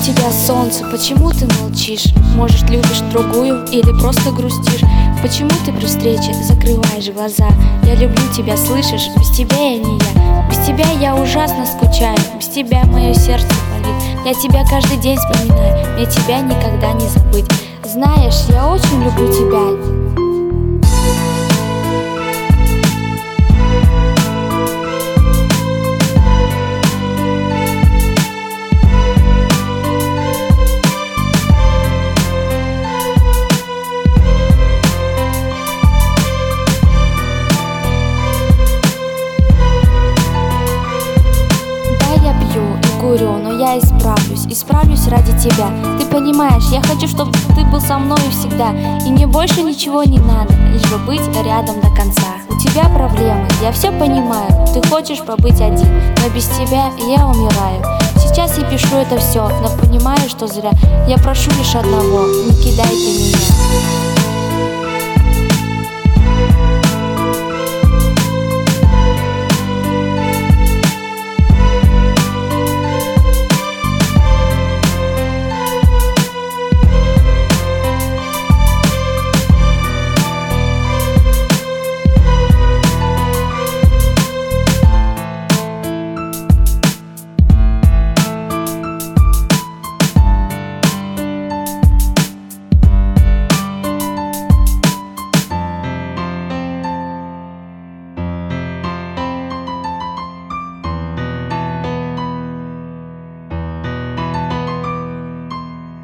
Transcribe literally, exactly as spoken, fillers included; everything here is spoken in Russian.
тебя, солнце, почему ты молчишь? Может, любишь другую или просто грустишь? Почему ты при встрече закрываешь глаза? Я люблю тебя, слышишь? Без тебя я не я. Без тебя я ужасно скучаю. Без тебя мое сердце болит. Я тебя каждый день вспоминаю. Мне тебя никогда не забыть. Знаешь, я очень люблю тебя. Курю, но я исправлюсь, исправлюсь ради тебя. Ты понимаешь, я хочу, чтобы ты был со мной всегда. И мне больше ничего не надо, лишь бы быть рядом до конца. У тебя проблемы, я все понимаю. Ты хочешь побыть один, но без тебя я умираю. Сейчас я пишу это все, но понимаю, что зря. Я прошу лишь одного, не кидай ты меня.